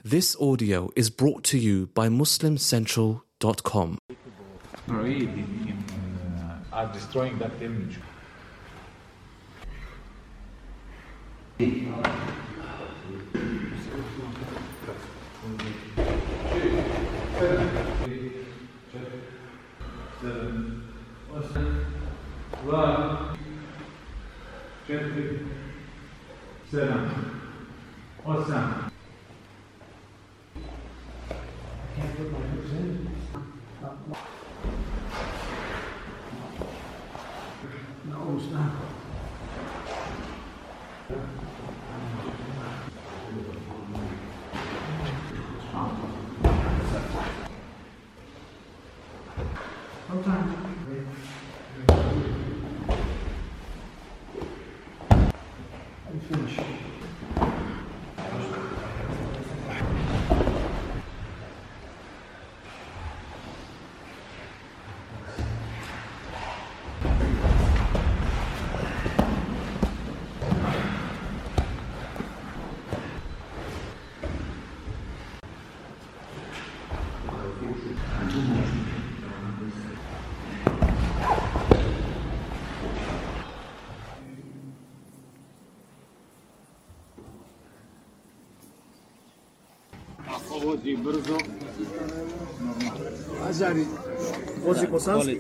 This audio is brought to you by MuslimCentral.com. Are destroying that image. Vozi brzo. Azari, vozi bosanski?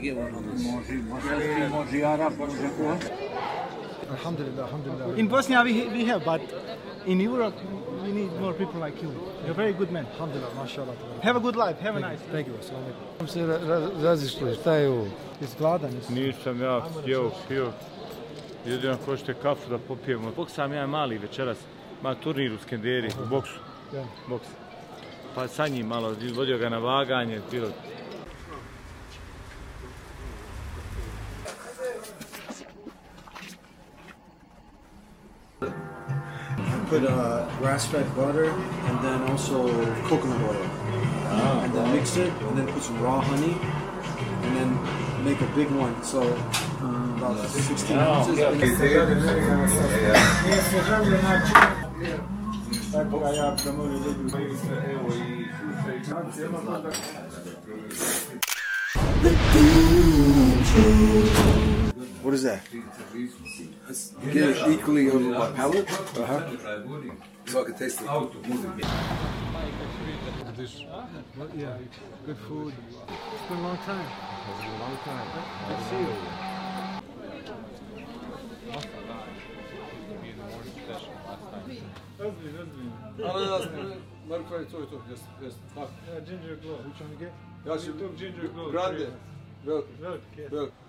Može Arab, može ko? Alhamdulillah, alhamdulillah. In Bosnia we have, but in Europe we need more people like you. You're a very good man. Alhamdulillah, mashallah. Have a good life, have a nice life. Thank you, assalamu alaikum. Se razišli, šta je ovo? Jesi gladan? Nisam ja pio. Jedino ko ćete kafu da popijemo. Boksam ja mali večeras, ima turnir u Skenderi, u boksu. Boks. Pa sa njim malo, vodio ga na vaganje, bilo. Put grass-fed butter and then also coconut oil, and then mix it, and then put some raw honey, and then make a big one. So about 16 ounces. What is that? Get it equally on my palate. So I can taste it. Yeah, good food. It's been a long time. Good to see you. Ginger glow. Which one you get? Ginger glow. Grande. Veliki. Veliki, yes. Veliki.